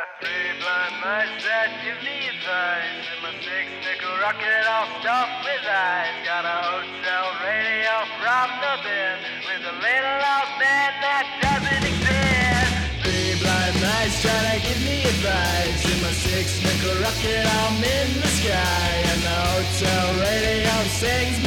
Three blind mice that give me advice. In my six-nickel rocket all stuffed with ice. Got a hotel radio from the bin with a little old man that doesn't exist. Three blind mice trying to give me advice. In my six-nickel rocket I'm in the sky, and the hotel radio sings